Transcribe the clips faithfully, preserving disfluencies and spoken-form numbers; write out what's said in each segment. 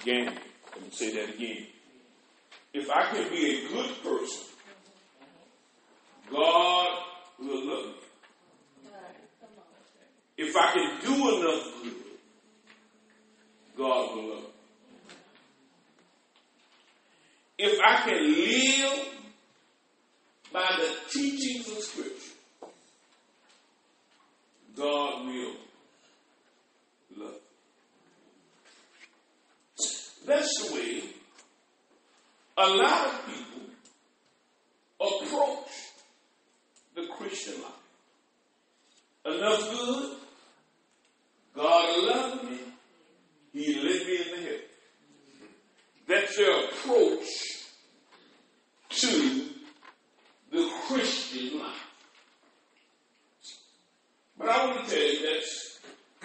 Again, let me say that again. If I can be a good person, God will love me. If I can do enough good, God will love me. If I can live by the teachings of Scripture, God will love me. That's the way a lot of people approach the Christian life. Enough good, God loved me, He led me in the heaven. That's their approach to the Christian life. But I want to tell you that's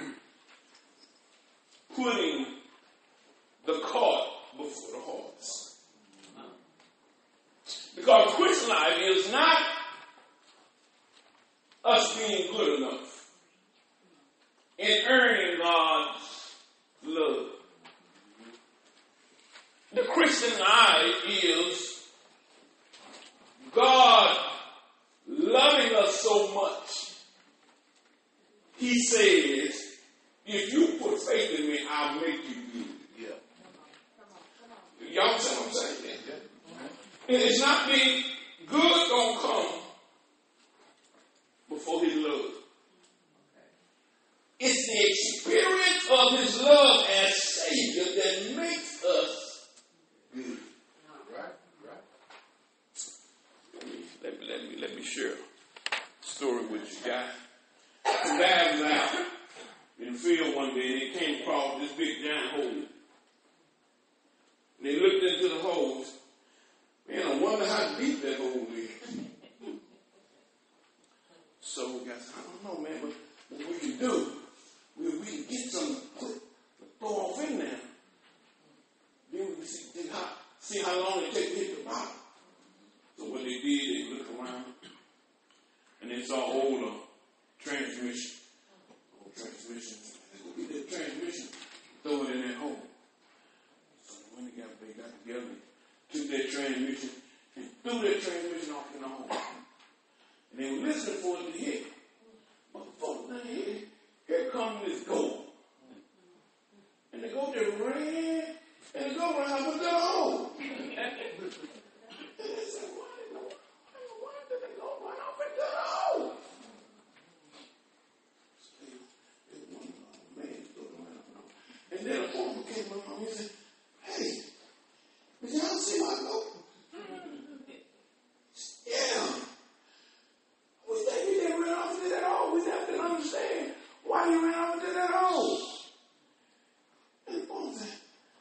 putting the cart before the horse. Because Christian life is not us being good enough in earning God's love. The Christian life is God loving us so much. He says, if you put faith in me, I'll make you good. Yeah. Y'all see what I'm saying? Yeah. It's not being good gonna come before His love. It's the experience of His love as Savior that makes us good. Right, right. Let me, let me, let me, let me share a story with you guys. Two guys was out in the field one day and they came across this big giant hole. And they looked into the holes. Man, I wonder how deep that hole is. So we got, I don't know, man, but what we can do, we, we can get some to put, to throw off in there. Then we can see, see, how, see how long it takes to hit the bottom. So what they did, they looked around and they saw all the transmission. Old transmission. Let's go get that transmission, throw it in that hole. So when they got, they got together, took that transmission and threw that transmission off in the hole. And they were listening for it to hit. But before they hit it, here comes this goat. And the goat just ran, and the goat ran out of the hole. And they said, why did the why did the goat run off into the hole? So they, they wondered, oh, man, the goat ran off. And then a woman came along and said, hey, did y'all see my goat? Yeah. We think he didn't run off into that hole. We have to understand why he ran off into that hole. And the woman said,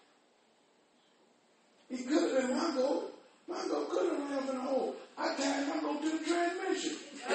he could have been my goat. My goat could have run off in the hole. I tied my goat to the transmission.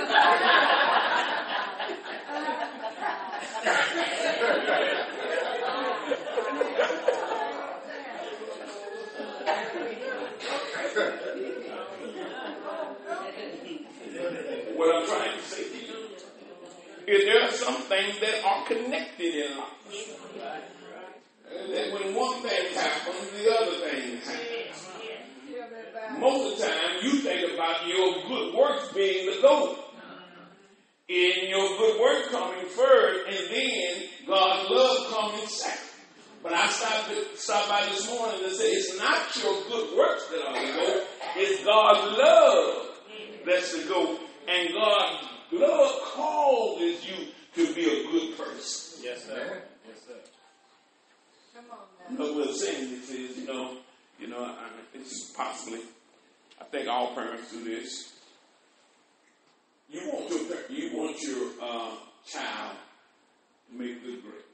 What I'm trying to say to you is there are some things that are connected in life. And that when one thing happens, the other thing happens. Most of the time, you think about your good works being the goal. In your good work coming first, and then God's love coming second. But I stopped, stopped by this morning and said, it's not your good works that are the goal. It's God's love that's the goal. And God's love causes you to be a good person. Yes, sir. Yes, sir. Come on You know what I'm saying? This is, you know, you know, I, it's possibly, I think all parents do this. You want your, you want your uh, child to make good grades.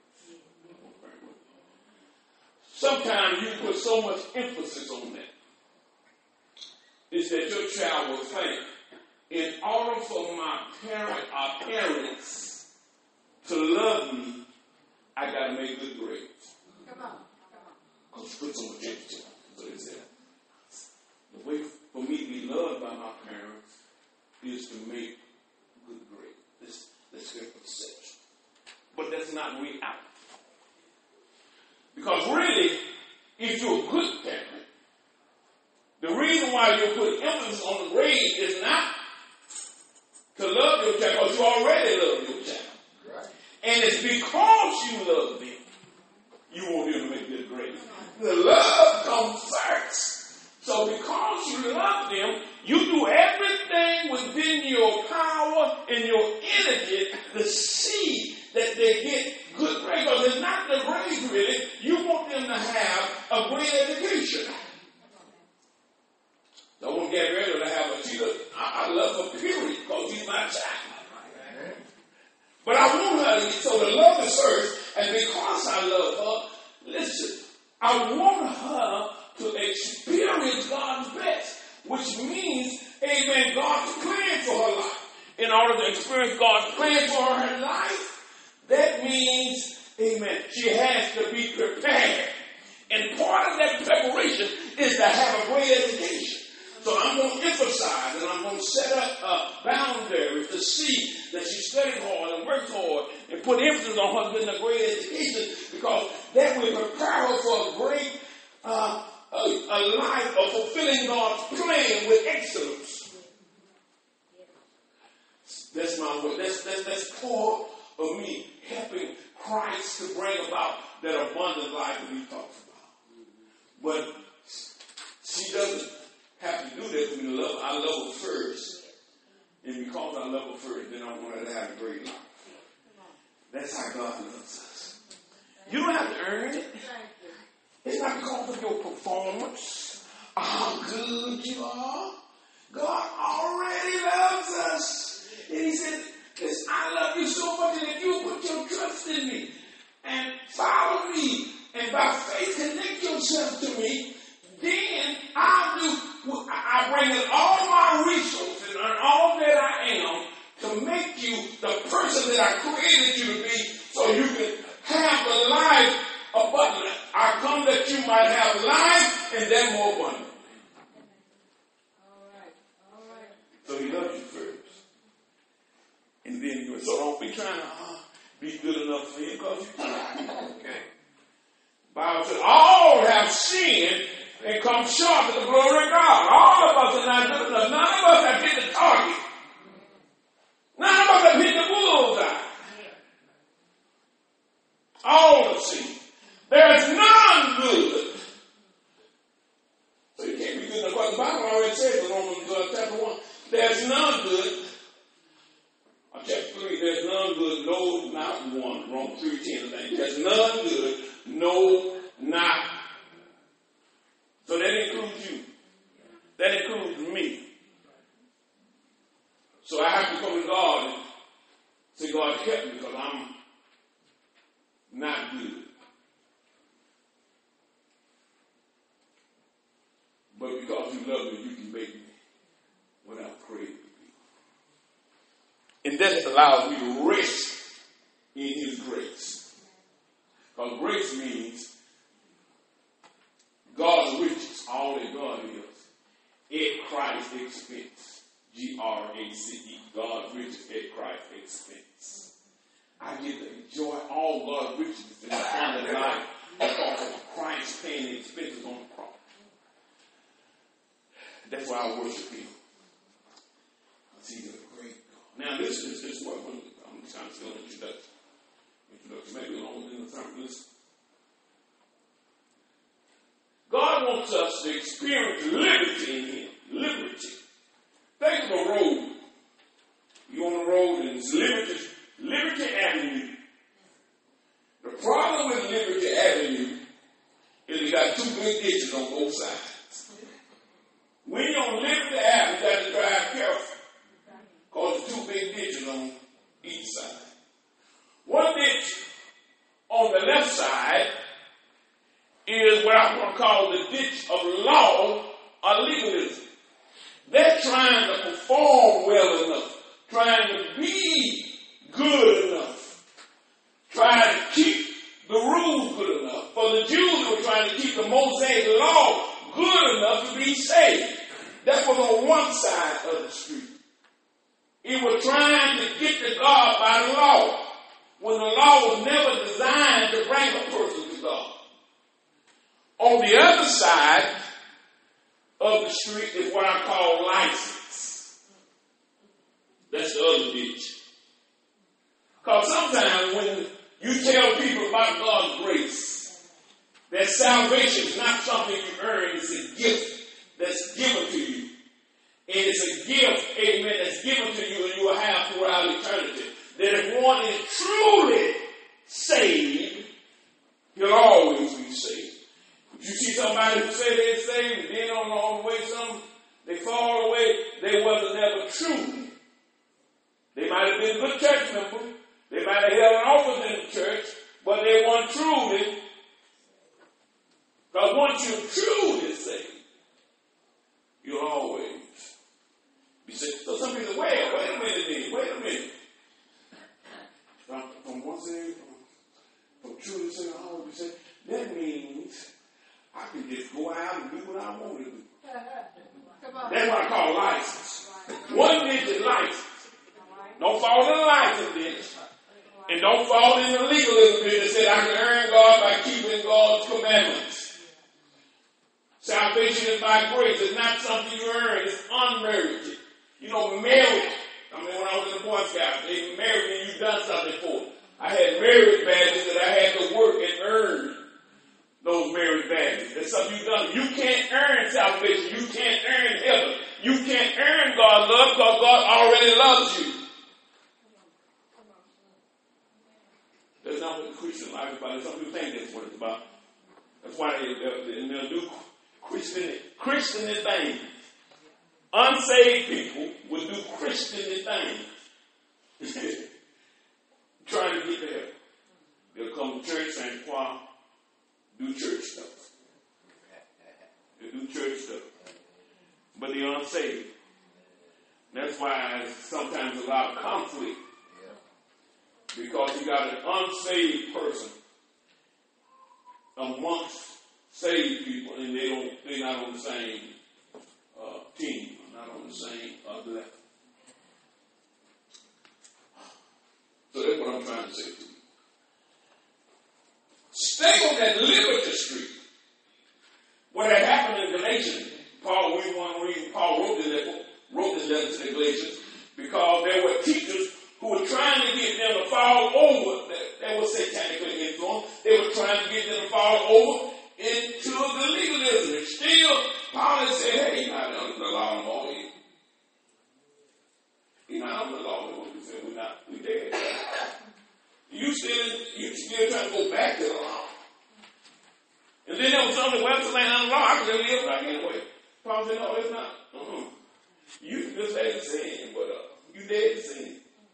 Sometimes you put so much emphasis on that. It's that your child will think, in order for my parent, our parents to love me, I got to make good grades. Come on. Come Because put so much emphasis on it. So the way for me to be loved by my parents is to make good grades. That's, that's their perception. But that's not reality. Because really, if you're a good parent, the reason why you put emphasis on the grade is not to love your child, because you already love your child. Right. And it's because you love them, you want them to make good grades. The love comes first. So because you love them, you do everything within your power and your energy to see that they get good grades. Because it's not the grades really. You want them to have a great education. I want Gabriella to have a teacher. I, I love her, period, because she's my child. But I want her to get, so the love is first, and because I love her, listen, I want her to experience God's best, which means, amen, God's plan for her life. In order to experience God's plan for her life, that means, amen, she has to be prepared. And part of that preparation is to have a great education. So I'm going to emphasize and I'm going to set up uh, boundaries to see that she studied hard and worked hard and put emphasis on her getting a great education, because that will prepare her for a great uh, a, a life of fulfilling God's plan with excellence. That's my way. That's, that's, that's part of me helping Christ to bring about that abundant life that he talks about. But she doesn't have to do that for me to love her. I love her first. And because I love her first, then I want her to have a great life. That's how God loves us. You don't have to earn it. It's not because of your performance or how good you are. God already loves us. And he said, listen, I love you so much that if you put your trust in me and follow me and by faith connect yourself to me, then I'll do, I bring in all my resources and all that I am to make you the person that I created you to be, so you can have the life abundant. I come that you might have life and then more abundant. All right, all right. So he loves you first. And then you, so don't be trying to uh, be good enough for him, because you can't. Okay. Bible says all have sinned and come short of the glory of God. All of us are not good enough. None of us have hit the target. None of us have hit the bullseye. All have sinned. There's none good. So you can't be good enough. Because the Bible already says in Romans uh, chapter one, there's none good. Or chapter three, there's none good, no, not one. Romans three ten, I think. There's none good, no, not. So that includes you. That includes me. So I have to come to God and say, God, help me, because I'm not good. But because you love me, you can make me without creating me. And that allows me to rest in his grace. Because grace means God's riches, all that God is, at Christ's expense. G R A C E, God's riches at Christ's expense. I get to enjoy all God's riches in the abundant life because of Christ paying the expenses on the cross. That's why I worship him. He's a great God. Now this is this what I'm trying to still introduction. Introduction, maybe longer than the term. Listen. God wants us to experience liberty in him. Liberty. Think of a road. You on the road and it's Liberty, Liberty Avenue. The problem with Liberty Avenue is you got two big ditches on both sides. When you're on Liberty Avenue, you got to drive careful, because there's two big ditches on each side. One ditch on the left side is what I'm going to call the ditch of law or legalism. They're trying to perform well enough, trying to be good enough, trying to keep the rules good enough. For the Jews were trying to keep the Mosaic law good enough to be saved. That was on one side of the street. It was trying to get to God by the law, when the law was never designed to bring a person to God. On the other side of the street is what I call license. That's the other ditch. Because sometimes when you tell people about God's grace, that salvation is not something you earn, it's a gift that's given to you. And it's a gift, amen, that's given to you and you will have throughout eternity. That if one is truly saved, he'll always be saved. If you see somebody who say they're saved and then on the wrong way, some they fall away, they wasn't never true. They might have been a good church member. They might have held an office in the church, but they weren't truly. Because once you're truly saved, you'll always be saved. So some people say, wait, wait a minute, then, wait a minute. From, from one side, from, from truly saved, I'll always be saved. That means I can just go out and do what I want to do. That's what I call license. One digit license. Don't fall in the license ditch. And don't fall in the legalism bit that said I can earn God by keeping God's commandments. Salvation is by grace. It's not something you earn. It's unmerited. You know, merit. I mean, when I was in the Boy Scouts, they married me and you've done something for them. I had merit badges that I had to work and earn those merit badges. That's something you've done. You can't earn salvation. You can't earn heaven. You can't earn God's love because God already loves you. That's not what the Christian life is about. Some people think that's what it's about. That's why they, they, they'll do Christian, Christian things. Unsaved people will do Christian things. Trying to get there. They'll come to church and choir, do church stuff. They do church stuff. But they're unsaved. That's why sometimes a lot of conflict. Because you got an unsaved person amongst saved people, and they don't, they're not on the same uh, team, not on the same uh, level. So that's what I'm trying to say to you. Stay on that Liberty Street. What had happened in Galatians, Paul, we want to read, Paul wrote this, wrote this letter to the Galatians because there were teachers who were trying to get them to fall over. That was satanically influenced. They were trying to get them to fall over into the legalism. And still, Paul had said, hey, you're not under the law no more. You're not under the law no more. He said, we're not, we're dead. You still, you still trying to go back to the law. And then there was something, well, this ain't under the law. I can just live like anyway. Paul said, no, it's not. Uh-uh. You can just say the sin, but uh, you dead to sin.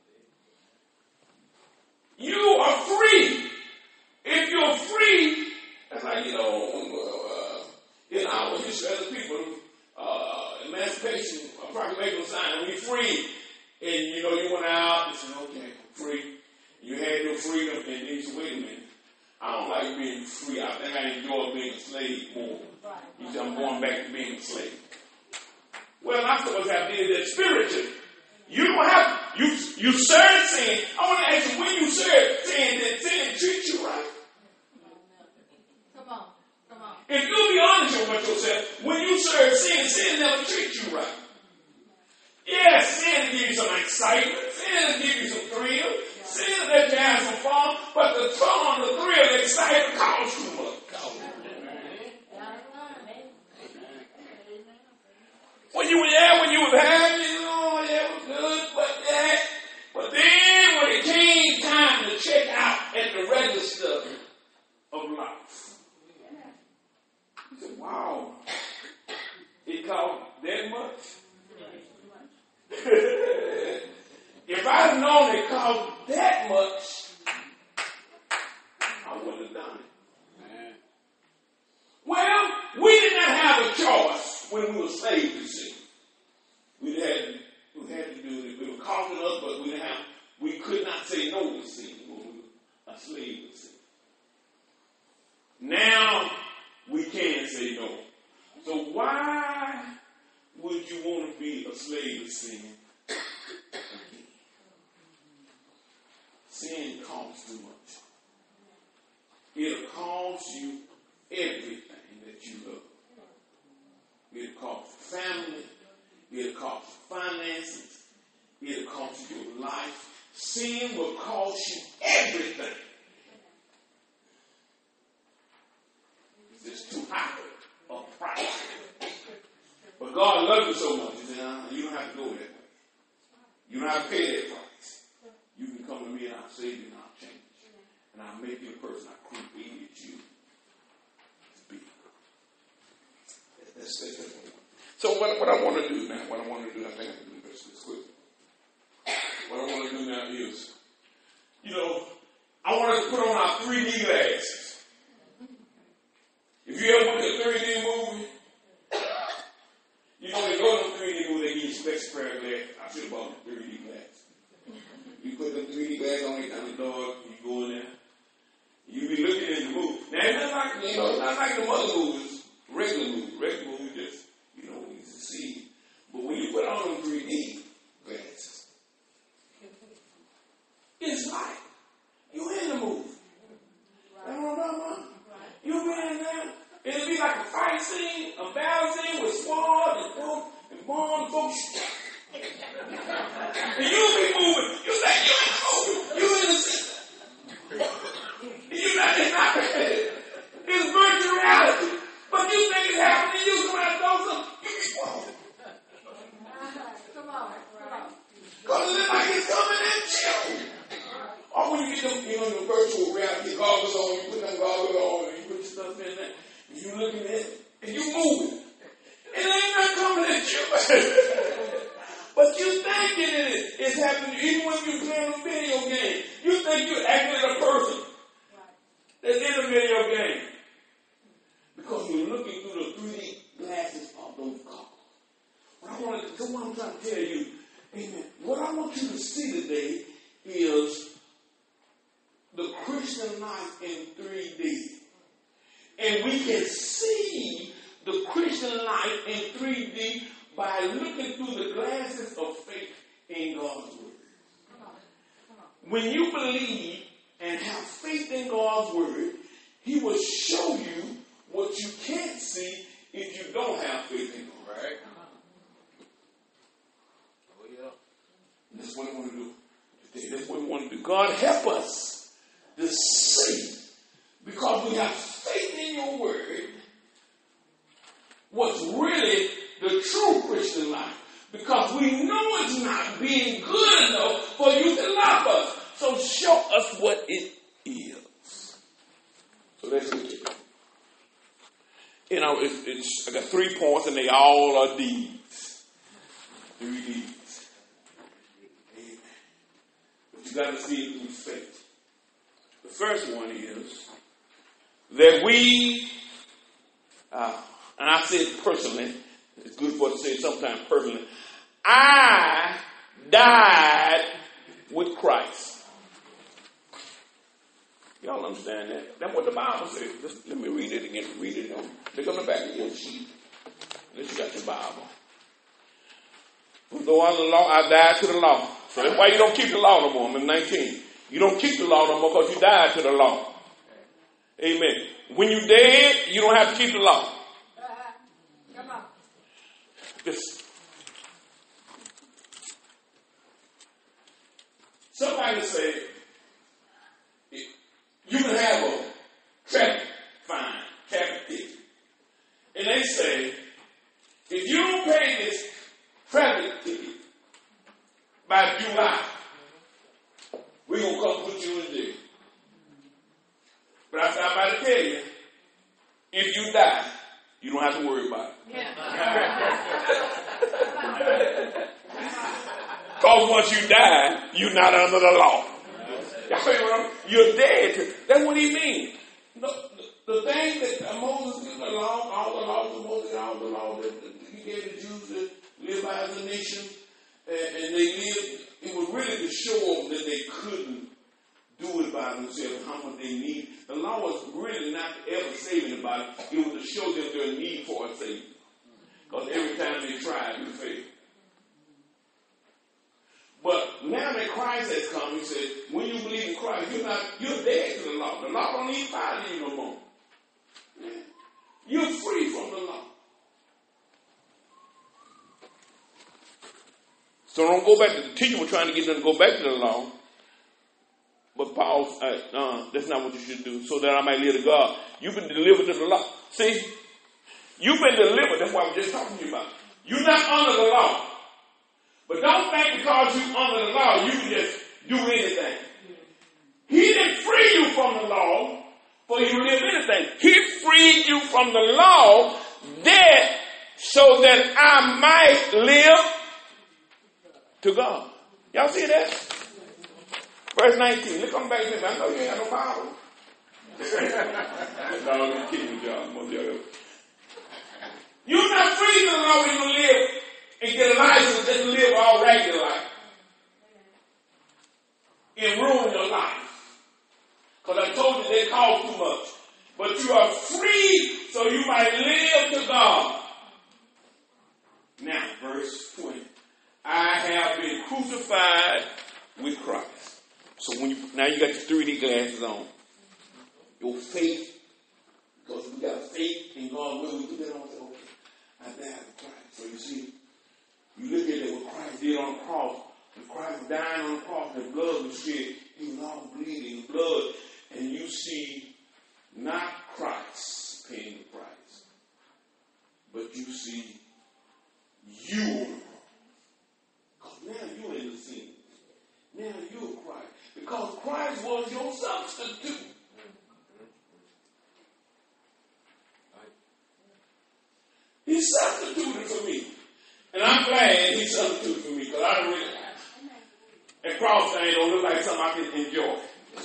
You are free. If you're free, that's like, you know, uh, in our history as a people, uh, emancipation, a proclamation sign, we free. And, you know, you went out and said, okay, free. You had your freedom, and then you said, wait a minute. I don't like being free. I think I enjoy being a slave more. You said, I'm going back to being a slave. Well, I'm supposed to have to do that spiritually. You don't have, you, you serve sin. I want to ask you, when you serve sin, did sin treat you right? Come on, come on. If you'll be honest with yourself, when you serve sin, sin never treats you right. Yes, sin will give you some excitement. Sin will give you some thrill. Sin will let you have some fun. But the fun, the thrill, the excitement costs too much. When you were there, when you were happy, you know, yeah, it was good, but that. But then when it came time to check out at the register of life, you said, wow, it cost that much? If I'd have known it cost that much, I wouldn't have done it. Well, we did not have a choice when we were slaves to sin. We had, we had to do it. It was costing us, but we didn't have, we could not say no to sin when we were a slave to sin. Now we can say no. So why would you want to be a slave to sin? Sin costs too much. It'll cost you everything that family. It'll cost you finances. It'll cost you your life. Sin will cost you everything. It's just too high a price. But God loves you so much. He said, uh, you don't have to go that way. You don't have to pay that price. You can come to me and I'll save you and I'll change you. And I'll make you the person I created you to be. That's, that's, that's what I want. So what, what I want to do now, what I want to do, I think I can do this this quick. What I want to do now is, you know, I want us to put on our three D glasses. If you ever watch a three D movie, you know they go to the three D movie, they give you special pair of glasses. I should have bought the three D glasses. You put the three D glasses on, you down the door, you go in there, you be looking at the movie. Now it's not like, you know, it's not like the other movies, regular movies. Regular movies just, you know, easy to see. But when you put on them three D glasses, it's like you in the movie. Right. Right. You be in there. It'll be like a fight scene, a battle scene with swords and boom and bomb folks. And you'll be moving. You say you in the movie. You in the scene. You not it's not it's virtual reality. But you think it's happening to you. Come out and throw something. You be whoa. Come on, come on. Because it looks like it's coming at you. Or when you get them, you know, the virtual reality goggles on, you put them goggles on, and you put your stuff in there, and you looking at it, and you moving. It ain't not coming at you. But you thinking it is happening. Even when you're playing a video game, you think you're actually a person that's in a video game. Because you're looking through the three D glasses of those goggles. What I want to, so what I'm trying to tell you, amen, what I want you to see today is the Christian life in three D. And we can see the Christian life in three D by looking through the glasses of faith in God's Word. When you believe and have faith in God's Word, He will show you what you can't see if you don't have faith in God. Right? Oh, yeah. That's what I want to do today. That's what we want to do. God, help us to see, because we have faith in your word, what's really the true Christian life. Because we know it's not being good enough for you to love us. So show us what it is. So let's look at it. You know, it's, it's, I got three points and they all are deeds. Three deeds. Amen. But you got to see it through faith. The first one is that we, uh, and I say it personally, it's good for us to say it sometimes personally, I died with Christ. Y'all understand that? That's what the Bible says. Just, let me read it again. Read it on. Look on the back of your sheet. Unless you got your Bible. Though under the law, I died to the law. So that's why you don't keep the law no more. I'm in nineteen. You don't keep the law no more because you died to the law. Amen. When you dead, you don't have to keep the law. Come on. Just somebody say you can have a traffic fine, traffic ticket, and they say if you don't pay this traffic ticket by July, we're going to come put you in jail. But I stop by to tell you, if you die, you don't have to worry about it. Because once you die, you're not under the law. You're dead. That's what he means. The, the, the thing that Moses gave the law, all the laws of Moses, all the laws that he gave the Jews to live by as a nation, and, and they lived, it was really to show them that they couldn't do it by themselves, how much they need. The law was really not ever save anybody. It was to show them their need for a Savior. Because every time they tried, they failed. But now that Christ has come, he said, when you believe in Christ, you're not, you're dead to the law. The law don't even bother you no more. Yeah. You're free from the law. So don't go back to the teacher was trying to get them to go back to the law. But Paul, uh, uh, that's not what you should do. So that I might live to God. You've been delivered to the law. See, you've been delivered. That's what I was just talking to you about. You're not under the law. But don't think because you're under the law, you can just do anything. He didn't free you from the law for you to live anything. He freed you from the law that so that I might live to God. Y'all see that? Verse nineteen. Look on back to me. I know you ain't got no Bible. No, I'm kidding with y'all. You're not free to the law when you live and get a license just to live all regular life. And ruin your life. Because I told you they cost too much. But you are free so you might live to God. Now, verse twenty. I have been crucified with Christ. So when you now you got your three D glasses on. Your faith, because we got faith in God, when we do that on, okay, I died with Christ. So you see, you look at it, what Christ did on the cross. When Christ was dying on the cross, the blood was shed. He was all bleeding blood. And you see, not Christ paying the price, but you see you on the cross. Because now you're in the sin. Now you're Christ. Because Christ was your substitute. He substituted for me. And I'm glad he substituted for me because I don't really that cross thing don't look like something I can enjoy.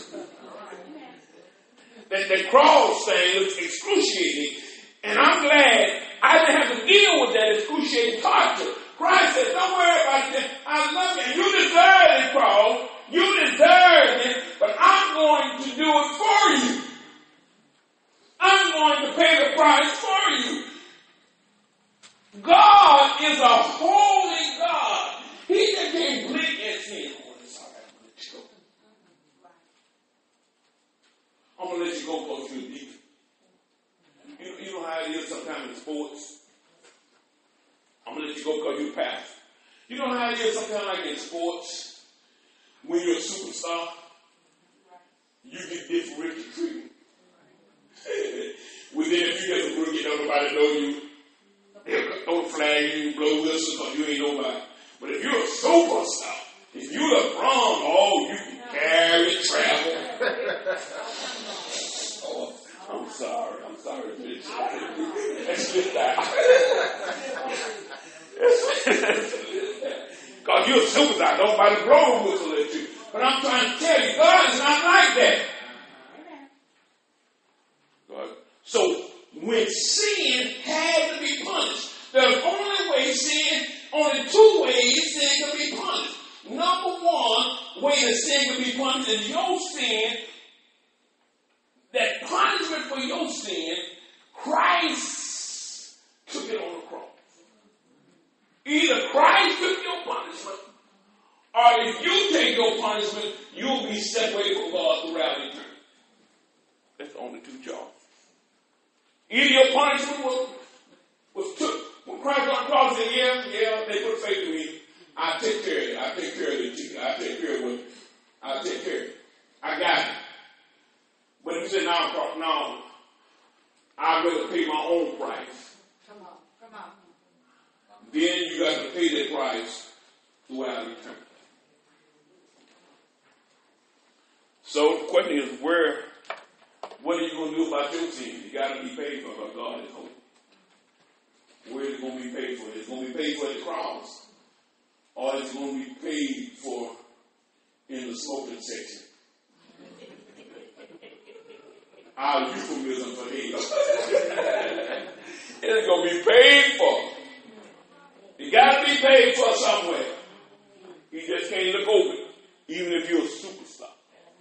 That, that cross thing looks excruciating. And I'm glad I didn't have to deal with that excruciating torture. Christ said, don't worry about it. I love you. You deserve the cross. You deserve it. But I'm going to do it for you. I'm going to pay the price for you. God is a holy God. He just can't blink and say, oh, it's all right, I'm going to let you go. I'm going to let you go because you're deep. You, you know how it is sometimes in sports? I'm going to let you go because you're pastor. You know how it is sometimes like in sports? When you're a superstar, you get differential treatment. Well, then if you get a rookie, don't nobody know you. Don't flag you, blow whistle because you ain't nobody. But if you're a superstar, if you're LeBron, oh, you can carry travel. Oh, I'm sorry. I'm sorry, bitch. Let's get that. Because you're a superstar. Nobody blow a whistle at you. But I'm trying to tell you, God is not like that. God. So, when sin had to be punished, there's only way sin, only two ways sin can be punished. Number one way that sin can be punished is your sin. That punishment for your sin, Christ took it on the cross. Either Christ took your punishment, or if you take your punishment, you'll be separated from God throughout eternity. That's the only two jobs. Either your punishment was, was took. When Christ on the cross said, yeah, yeah, they put faith in me. I take care of it. I take care of it. I take care of it. I take care of it. I got it. But if you say, no, no, I'd rather pay my own price. Come on, come on. Then you got to pay that price throughout eternity. So the question is, where, what are you going to do about your sin? You got to be paid for because God is holy. Where is it going to be paid for? It's going to be paid for at the cross, or it's going to be paid for in the smoking section. Our euphemism for hell. It's going to be paid for. You got to be paid for somewhere. You just can't look over it, even if you're a superstar.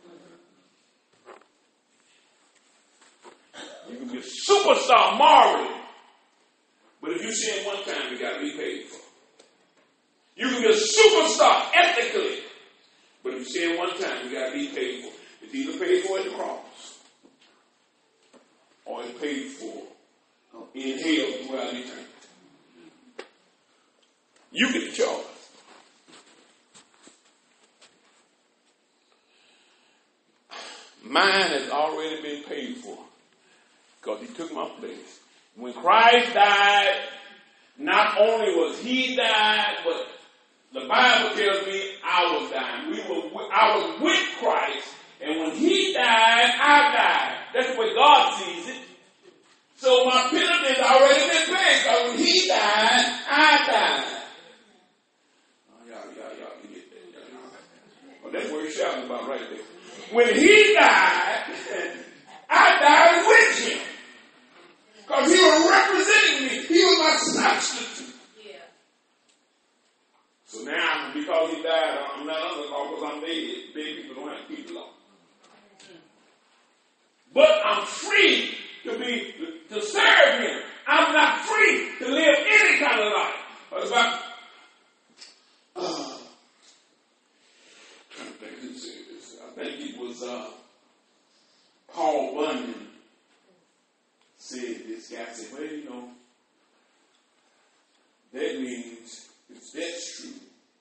You can be a superstar morally. But if you sin one time, you got to be paid for. You can be a superstar ethically. But if you sin one time, you got to be paid for. It's either paid for at the cross, or it's paid for in hell throughout eternity. You get the choice. mine has already been paid for because he took my place. When Christ died, not only was he died, but the Bible tells me I was dying. We were, I was with Christ, and when he died, I died. That's the way God sees it. So my penalty has already been paid, because when he died, I died. Oh, y'all, y'all, y'all can get that. Well, that's what he's shouting about right there. When he died, I died with him. Because he was representing me. He was my substitute. Yeah. So now, because he died, I'm not under the law because I'm dead. Dead people don't have to keep the law. But I'm free to be to serve him. I'm not free to live any kind of life. What about? Uh, I'm trying to think who said this. I think it was uh, Paul Bunyan said this. Guy said, "Well, you know, that means if that's true,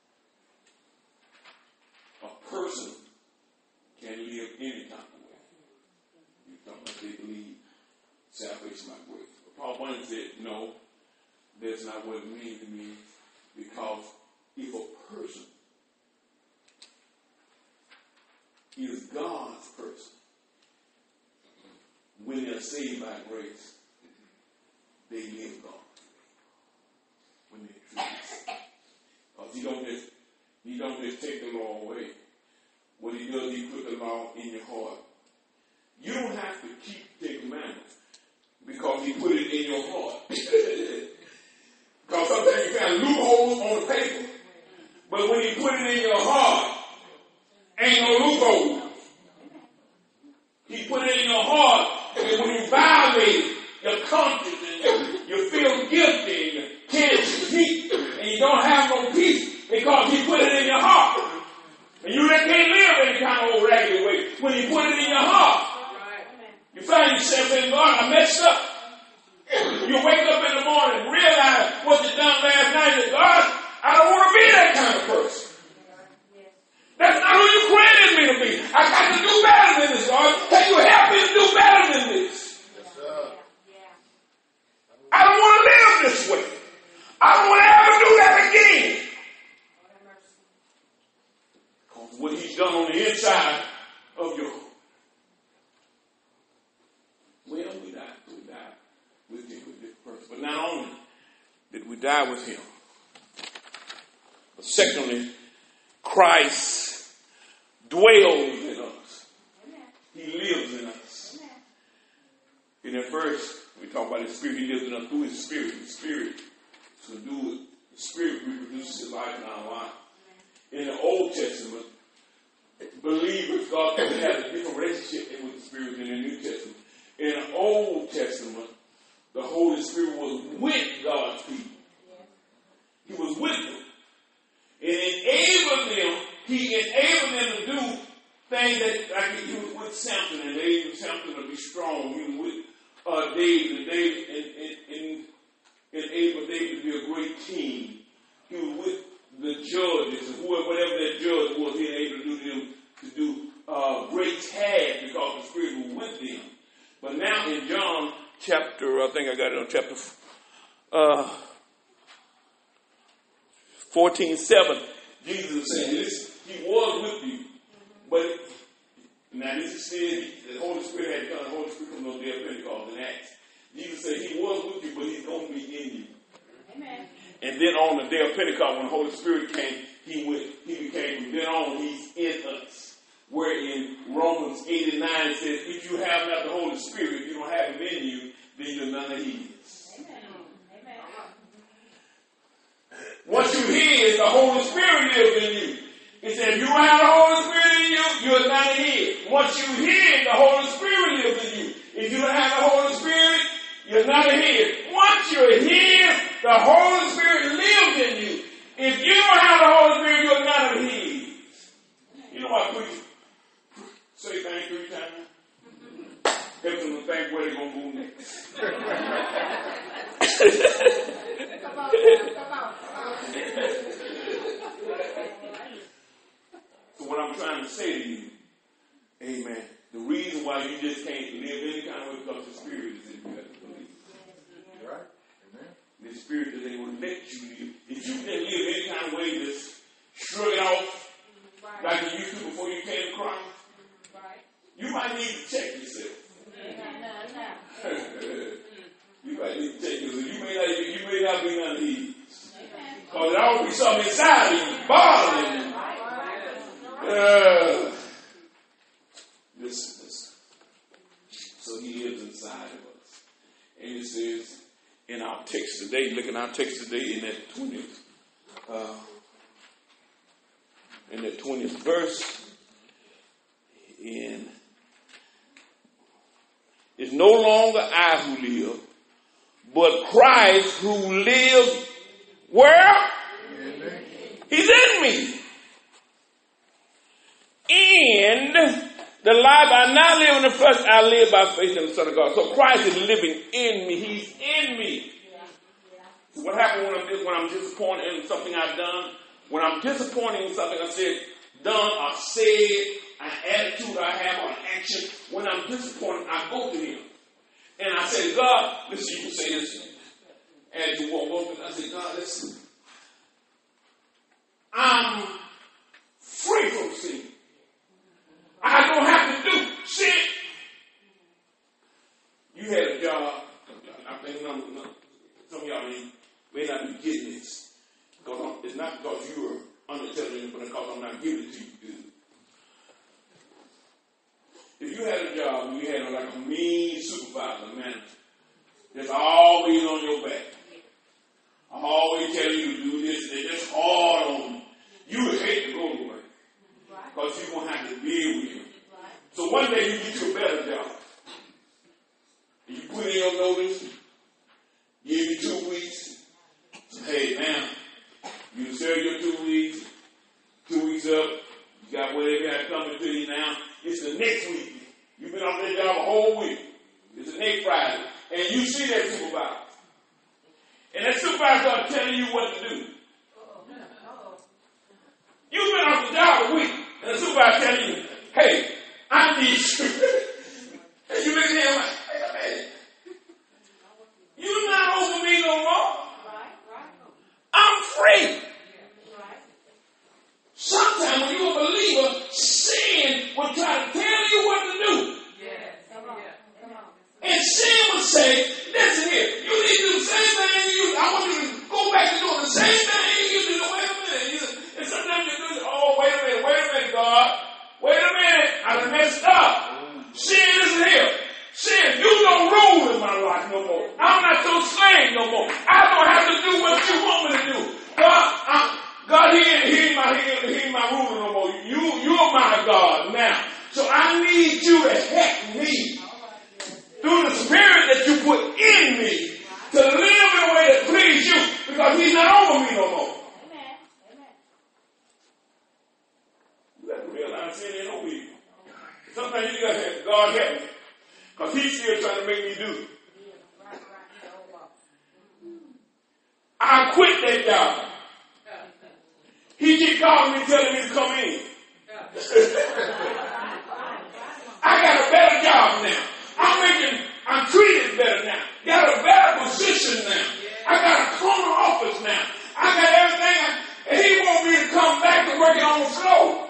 a person can live any type of way. You talking about they believe salvation by grace." But Paul Bunyan said, "No, that's not what it means to me, because if a person is God's person, when they're saved by grace, they live God. When they're truly saved. Because he don't just he don't just take the law away. What he does, he put the law in your heart. You don't have to keep the commandments because he put it in your heart. Because sometimes you find loopholes on the paper. But when he put it in your heart, ain't no loophole. He put it in your heart, and when you violate your conscience, and you, you feel guilty, and you can't sleep, and you don't have no peace, because he put it in your heart. And you can't live any kind of old raggedy way when he put it in your heart. You find yourself saying, "God, I messed up." You wake up in the morning and realize what you done last night, and God, I don't want to be that kind of person. That's not who you created me to be. I got to do better than this, Lord. Can you help me to do better than this? Yes, sir. I don't want to live this way. I don't want to ever do that again. Because what he's done on the inside of your heart. Well, we died. We died with him, with this person. But not only did we die with him, but secondly, Christ dwells in us. He lives in us. And at first, we talk about his spirit. He lives in us through his spirit. The spirit to do it. The spirit reproduces life in our life. In the Old Testament, believers, God had a different relationship with the spirit than in the New Testament. In the Old Testament, the Holy Spirit was with God's people. He was with them. And enabled them, he enabled them to do things that, like he was with Samson, and they enabled Samson to be strong. He was with uh, David, and David and, and, and enabled David to be a great king. He was with the judges, and whoever, whatever that judge was, he enabled to do them to do uh, great tasks because the Spirit was with them. But now in John chapter, I think I got it on chapter uh, fourteen seven, Jesus is saying this, he was with you, but now this is said, the Holy Spirit had to come, the Holy Spirit comes on the day of Pentecost in Acts. Jesus said he was with you, but he's going to be in you. Amen. And then on the day of Pentecost, when the Holy Spirit came, he went, he became, from then on, he's in us. Where in Romans eight and nine says, if you have not the Holy Spirit, if you don't have him in you, then you're none of his. Amen. Once you hear, the Holy Spirit lives in you. It said, if you don't have the Holy Spirit in you, you're none of his. Once you hear, the Holy Spirit lives in you. If you don't have the Holy Spirit, you're none of his. Once you're here, the Holy Spirit lives in you. If you don't have the Holy Spirit, you're none of his. You know what, preacher? Say thank three times. Help them to think where they're going to go next. Come on, come on, come on. So what I'm trying to say to you, amen, the reason why you just can't live any kind of way because the Spirit is in you. Right. Amen. The Spirit is able to let you live. If you can live any kind of way, just shrug it off Right. like you used to before you came to Christ, Right. you might need to check yourself. No, no, no. You might need to check yourself. You may not, you may not be none of these. Amen. Because there always be something inside of you bothering you. Uh, listen, listen. So he lives inside of us. And it says in our text today, look at our text today in that twentieth, uh, in that twentieth verse, in it's no longer I who live, but Christ who lives where? Amen. He's in me. And the life I now live in the flesh, I live by faith in the Son of God. So Christ is living in me. He's in me. So what happens when I'm, when I'm disappointed in something I've done? When I'm disappointed in something I said, done, or said, an attitude I have, or an action, when I'm disappointed, I go to Him. And I say, God, listen, you can say this as you walk over. I say, God, listen. I'm free from sin. I don't have to do sin. You had a job. I think some of y'all may, may not be getting this. Because I'm, it's not because you're unintelligent, but because I'm not giving it to you good. If you had a job and you had like a mean supervisor, manager, that's always on your back, I'm always telling you to do this, and they're just hard on you, you would hate to go to work. Because you're going to have to deal with him. So one day you get you a better job. You put in your notice, give you two weeks. So, hey, now, you serve your two weeks, two weeks up, you got whatever that's coming to you now. It's the next week. You've been on that job a whole week. It's the next Friday. And you see that supervisor. And that supervisor is telling you what to do. You've been on the job a week. And the supervisor telling you, hey, I need you. And you look at him like, wait a minute. You're not over me no more. I'm free. Sometimes when you're a believer, sin will try to tell you what to do. And sin will say, listen here, you need to do the same thing you I want you to go back to doing the same thing you do. Wait a minute. You, and sometimes you do, oh, wait a minute, wait a minute, God. Wait a minute, I done messed up. Sin isn't here. Sin, you don't rule in my life no more. I'm not your slave no more. I don't have to do what you want me to do. God, I'm, God, he ain't, he ain't my, he ain't, he ain't my ruler no more. You, you're my God now. So I need you to help me through the Spirit that you put in me to live in a way that pleases you, because he's not over me no more. Amen. Amen. You have to realize sin ain't over you. Sometimes you got to have God help me, because he's still trying to make me do. I quit that job. He keep calling me, telling me to come in. I got a better job now. I'm making, I'm treated better now. Got a better position now. I got a corner office now. I got everything. I, and he want me to come back to working on the floor.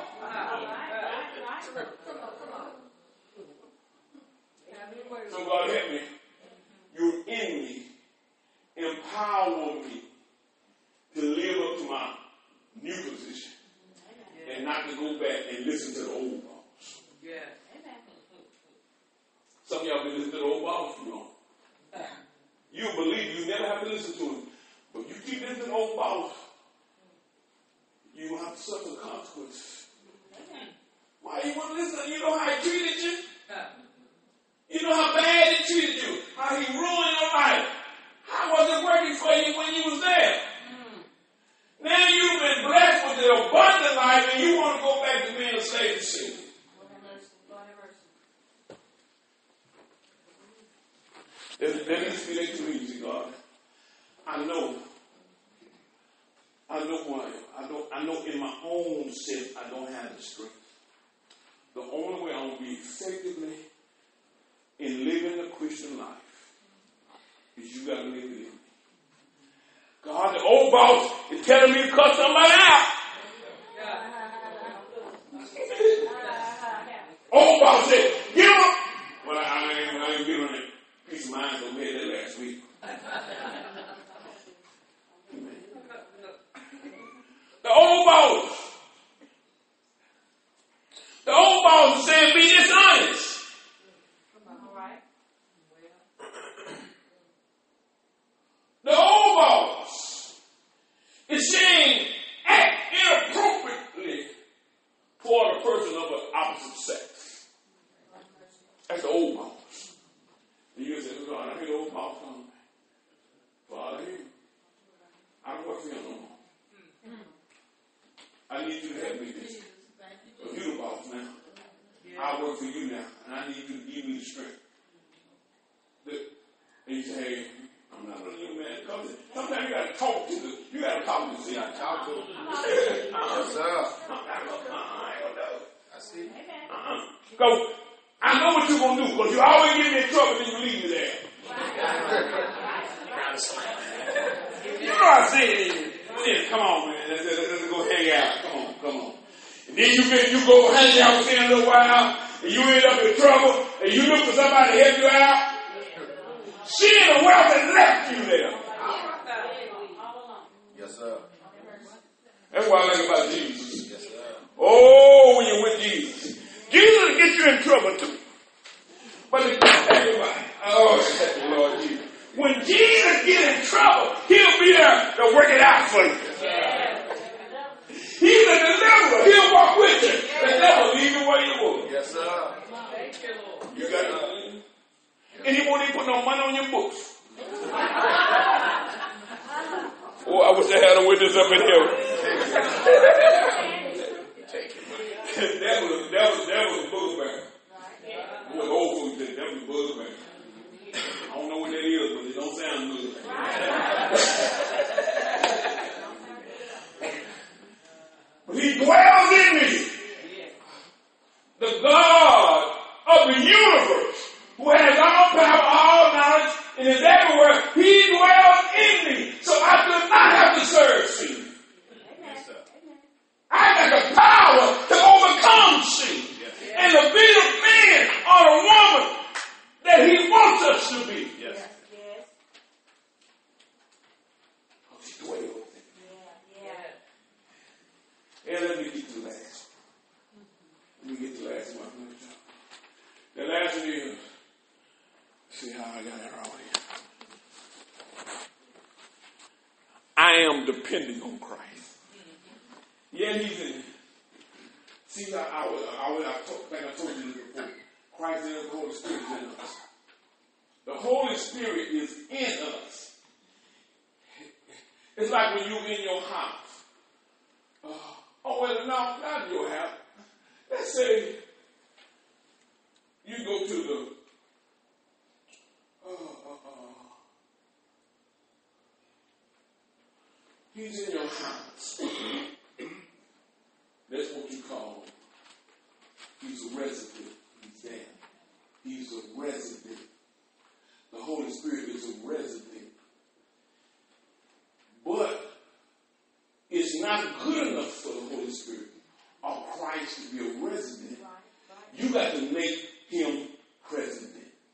So God help me. You're in me. Empower me to live up to my new position. And not to go back and listen to the old boss. Yeah. Some of y'all been listening to the old boss too long. You believe you never have to listen to him. But you keep listening to the old boss, you will have to suffer consequences. Why you want to listen? You know how he treated you? You know how bad he treated you? How he ruined your life? How was it working for you when you was there? Now you've been blessed with the abundant life and you want to go back to being a slave to sin. There needs to be that community, God. I know. I know who I am. I know, I know in my own self I don't have the strength. The only way I'm going to be effectively Christian life is you got to live it in. God, the old boss is telling me to cut somebody out. Old boss said, get him. Well, I, I ain't, I ain't giving it peace of mind over here that last week. The old boss. The old boss is saying be dishonest. The old boss is saying act inappropriately toward a person of the opposite sex. That's the old boss. And you say, God, I hear the old boss coming. Father, I hear you. I don't work for you no more. I need you to help me this. So you the boss now. I work for you now, and I need you to give me the strength. And you say, hey, I'm not a young man. Sometimes you got to talk to the, you got to talk to the, you got to talk to them. Yes, sir. I ain't gonna do it. I see. Uh-uh. Go. I know what you're going to do, because you always get me in trouble and you leave me there. You know I said, yeah, come on, man. Let's, let's, let's go hang out. Come on, come on. And then you get, you go hang out with him a little while, and you end up in trouble, and you look for somebody to help you out. She in the world that left you there. Yes, sir. That's what I like about Jesus. Yes, sir. Oh, when you're with Jesus. Jesus will get you in trouble too. But the everybody, oh, Lord Jesus. When Jesus get in trouble, he'll be there to work it out for you. He's a deliverer. He'll walk with you. The devil leave you where you were. Yes, sir. You got it. And he won't even put no money on your books. Oh, I wish I had a witness up in here. That was that was that was a bugbear. What old folks said, that was a bugbear. I don't know what that is, but it don't sound good. But he dwells in me. The God of the universe, who has all power, all knowledge, and is everywhere, he dwells in me. So I do not have to serve sin. Yes, sir. I got the power to overcome sin. Yes. And to be the man or the woman that he wants us to be. Yes. Because he dwells in me. And let me get to the last one. Let me get to the last one. The last one is, see how I got that wrong here. I am depending on Christ. Yeah, he's in. See, I, I, I, I, I talk, like I told you this before. Christ is the Holy Spirit is in us. The Holy Spirit is in us. It's like when you're in your house. Uh, oh, well, no, not in your house. Let's say you go to the uh, uh, uh, he's in your house. That's what you call him. He's a resident. He's there. He's a resident. The Holy Spirit is a resident. But it's not good enough for the Holy Spirit or Christ to be a resident. You got to make him president.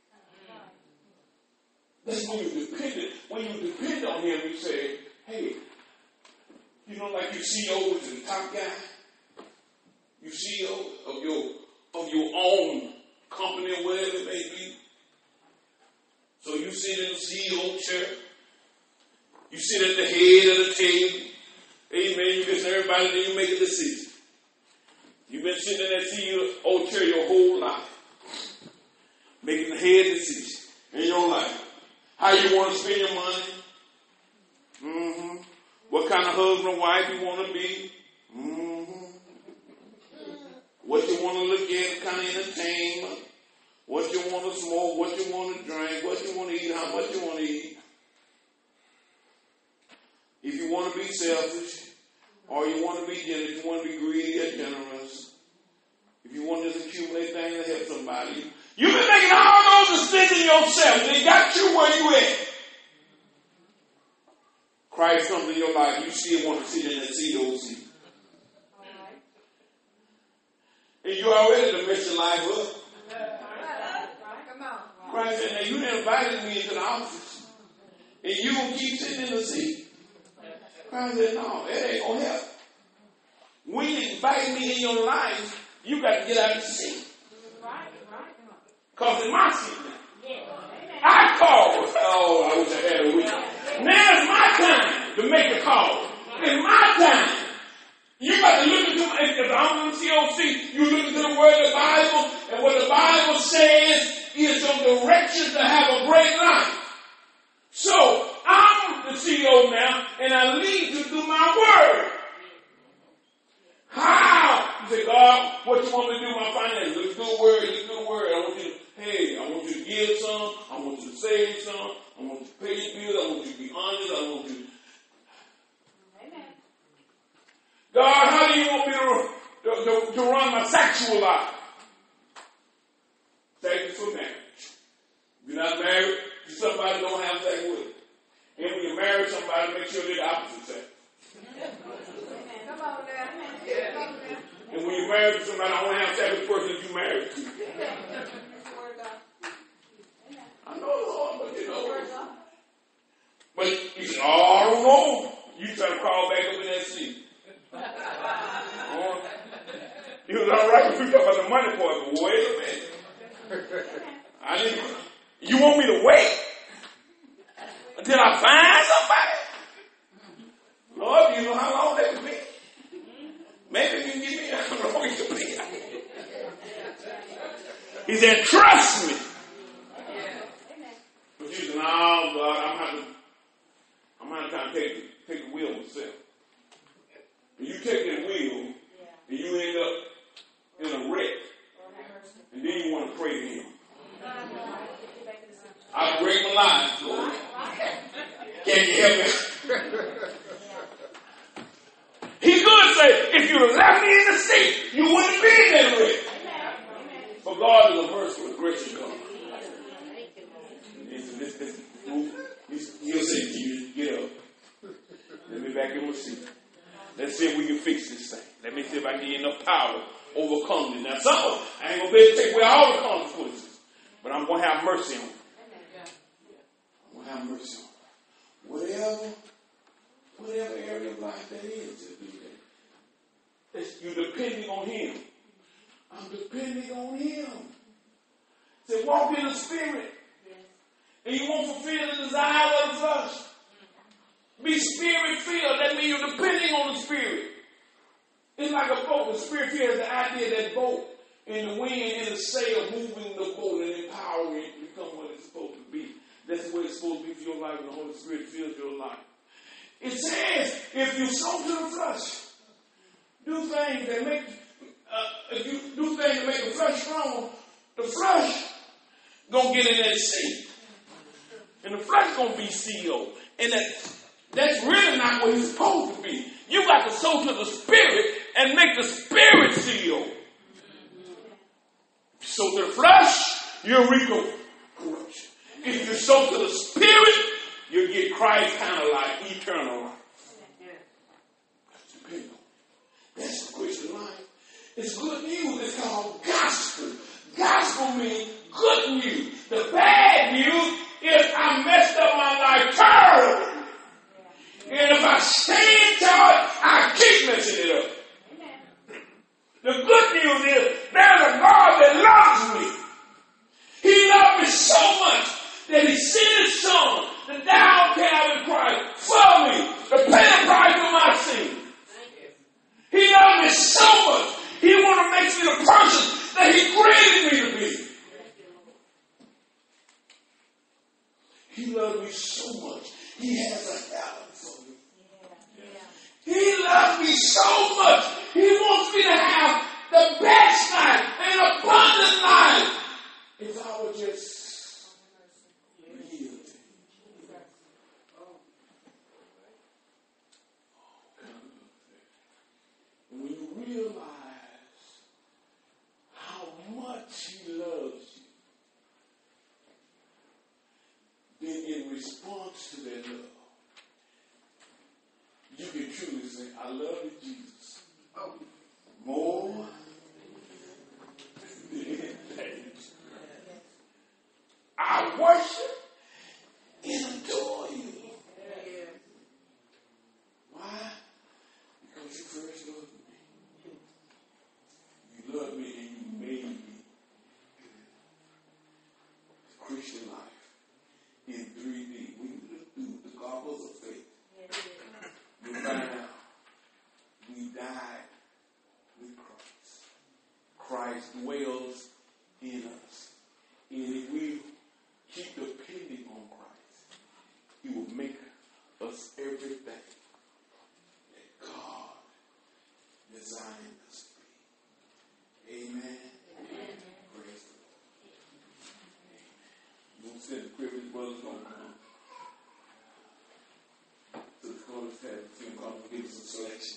That's when you depend. When you depend on him, you say, hey, you know, like your C E O is the top guy. You C E O of your of your own company or whatever it may be. So you sit in the C E O chair. You sit at the head of the table. Amen. You listen to everybody, then you make a decision. You've been sitting in that C E O chair your whole life. Making the head decision in your life. How you want to spend your money. Mm-hmm. What kind of husband or wife you want to be. Mm-hmm. What you want to look at, kind of entertainment. What you want to smoke, what you want to drink, what you want to eat, how much you want to eat. If you want to be selfish, or you want to be generous, if you want to be greedy or generous, if you want to just accumulate things to help somebody, you've been making all those decisions in yourself. They got you where you at. Christ comes in your life. You still want to sit in that C O C. And you already to mess your life up. Christ said, now you done invited me into the office. And you gonna keep sitting in the seat. Christ said, no, that ain't gonna help. When you invite me in your life, you got to get out of the seat. Because it's my seat now. I called. Oh, I wish I had a week. Now it's my time to make a call. It's my time. You got to look into, if I'm in the C O C, you look into the word of the Bible, and what the Bible says is your direction to have a great life. So, I'm the C E O now, and I lead you through my word. How? You say, God, what you want me to do with my finances? Let's do a word, let's do a word. I want you to, hey, I want you to give some, I want you to save some, I want you to pay your bills, I want you to be honest, I want you to. Amen. God, how do you want me to, to, to, to run my sexual life? Thank you for marriage. If you're not married to somebody, don't have sex with it. And when you marry somebody, make sure they're the opposite sex. Come on now. And when you're married to somebody, I want to have sex with the person you married to. I know it's hard, but you know. But you say, oh, I don't know. You try to crawl back up in that seat. Oh, it was all right when we talk about the money part, but wait a minute. I didn't. You want me to wait until I find somebody? Lord, you know how long that could be. Maybe you can give me how long it could be. He said, trust me. But you said, no, God, I'm not to, I'm not trying to take, take the wheel myself. And you take that wheel, and you end up in a wreck. And then you want to pray to him. I break my life, Lord. Can you help me? He could say, if you'd have left me in the seat, you wouldn't be in that wreck. But God is a merciful and gracious God. He'll say to you, get up. Let me back in my seat. Let's see if we can fix this thing. Let me see if I can get enough power to overcome this. Now, some of them, I ain't going to be able to take away all the consequences. But I'm going to have mercy on them. I'm going to have mercy on them. Whatever, whatever area of life that is, it's, you're depending on him. I'm depending on him. Say, walk in the spirit. And you won't fulfill the desire of the flesh. Be spirit filled. That means you're depending on the spirit. It's like a boat. The spirit filled is the idea of that boat and the wind and the sail moving the boat and empowering it to become what it's supposed to be. That's the way it's supposed to be for your life when the Holy Spirit fills your life. It says, if you sow to the flesh, do things that make, uh, if you do things that make the flesh strong, the flesh gonna get in that seat. And the flesh gonna be C E O. And that, that's really not what he's supposed to be. You got to sow to the spirit and make the spirit C E O. Sow to the flesh, you'll reap corruption. If you sow to the spirit, you'll get Christ kind of like eternal life. That's dependent. That's the Christian life. It's good news. It's called gospel. Gospel means good news. The bad news is I messed up my life terribly. And if I stay in charge, I keep messing it up. The good news is there's a God that loves me. He loved me so much that he sent his son to die on Calvary Christ for me, to pay the price for my sin. He loved me so much. He wanted to make me the person that he created me to be. He loved me so much. He has a heaven for me. He loves me so much. He wants me to have the best life, an abundant life. If I would just yield. When you realize how much he loves you, response to their love, you can truly say, I love you, Jesus. Oh, more than anything. I worship and adore you. Why? Because you first loved me. You loved me and you made me. Christian life in three D. We look through the goggles of faith. We find out we died with Christ. Christ dwells in us. And if we keep depending on Christ, He will make us everything that God designed us to be. Amen. Amen. Praise the Lord. You won't send the privileged brothers going to come to the college tab. He's going to come and give us a selection.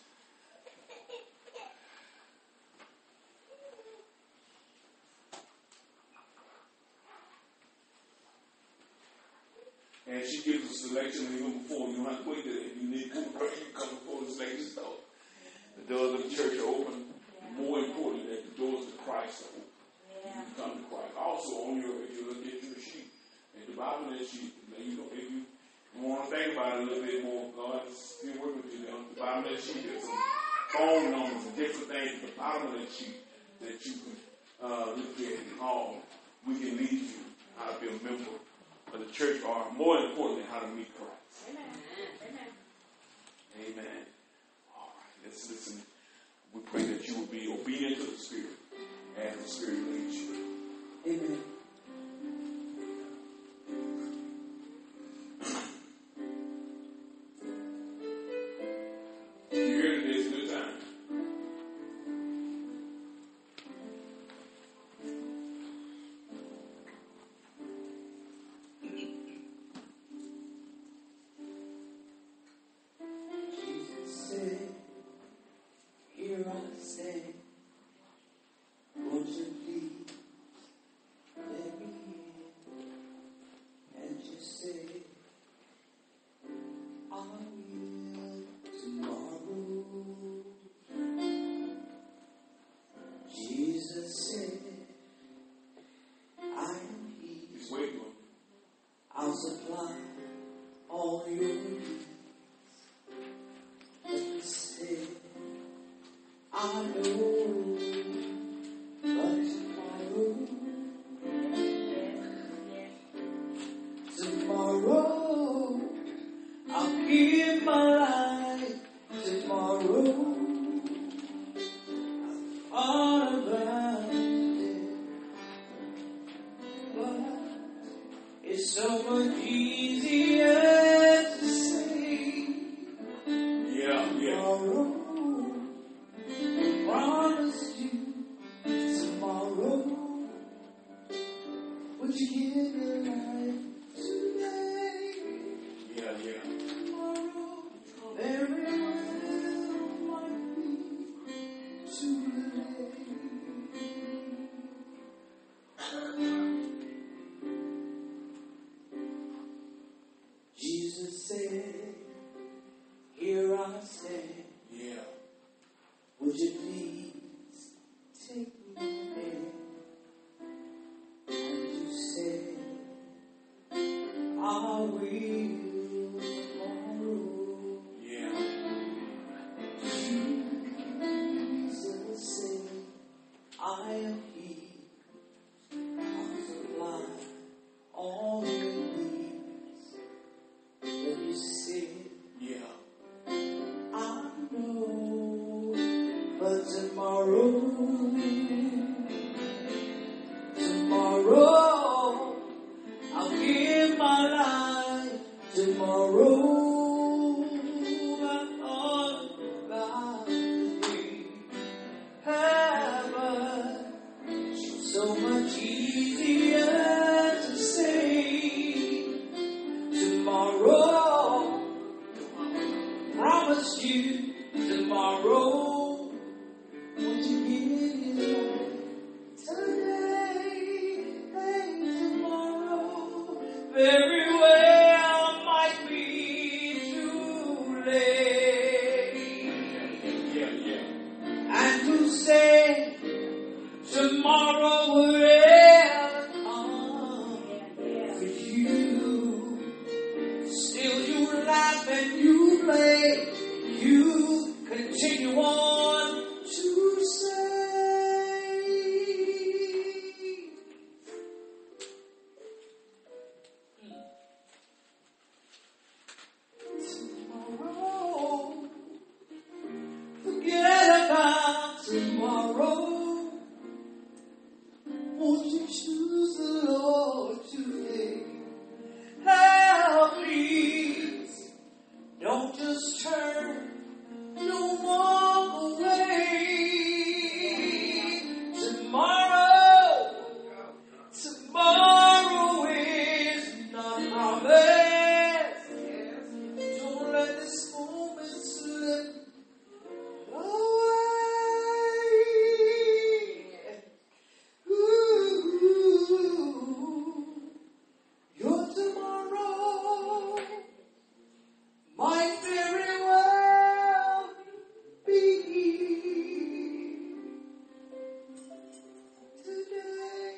And she gives a selection even before. You don't have to wait there. If you need to pray, you come before the selection starts. The doors of the church are open. Yeah. More important that the doors of Christ are open. Yeah. You come to Christ. Also, on your, if you look at your sheet, at the bottom of that sheet, you know, if you want to think about it a little bit more, God is still working with you. On the bottom of that sheet, there's some phone numbers and different things at the bottom of that sheet that you can uh, look at and call. We can lead you how to be a member of the church, or more importantly, how to meet Christ. Amen. Amen. Amen. All right, let's listen. We pray that you will be obedient to the Spirit as the Spirit leads you. Amen. You hear it, it's a good time. Supply all your needs. Let me say, I know, but tomorrow, tomorrow, I'll give my life. Tomorrow, I'll thought about it, but it's so much easier to say. Yeah, yeah. Tomorrow, I promise you. Tomorrow, would you give your life today? Yeah, yeah. Tomorrow, very well might be too late. Jesus said, here I stand. Yeah. Would you please take my hand? And you said, I will tomorrow. Yeah. Jesus said, I am he. I'll supply all your needs. But you said, Yeah. I know, but tomorrow, tomorrow, I'll give my life. Tomorrow, I thought about the heaven, so much easier to say. Tomorrow, promise you. Tomorrow, would you give it away? Today and tomorrow, very well. Tomorrow is not promised. Don't let this moment slip away. Ooh, your tomorrow might very well be today.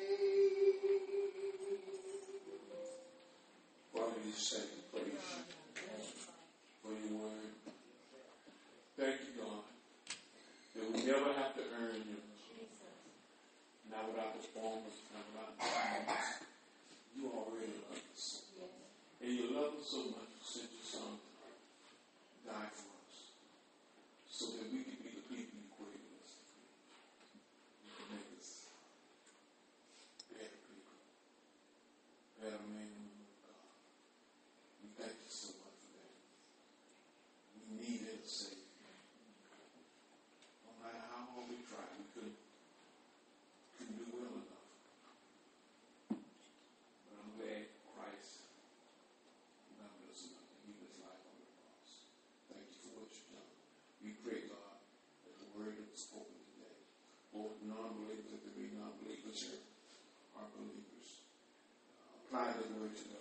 Father, we just thank you, praise you for your word. Thank you, God, that we never have to earn you. Not without performance, not without performance. You already love us. And you love us so much, you sent your son to die for us so that we can be the people you created us to be. You can make us better people, better men and women of God. We thank you so much for that. We needed a Savior. No matter how hard we tried, we couldn't, couldn't do well enough. But I'm glad Christ loved us enough to give his life on the cross. Thank you for what you've done. We pray, God, that the word that was spoken today, both non-believers, if there be non-believers here, are believers. Uh, apply the word to their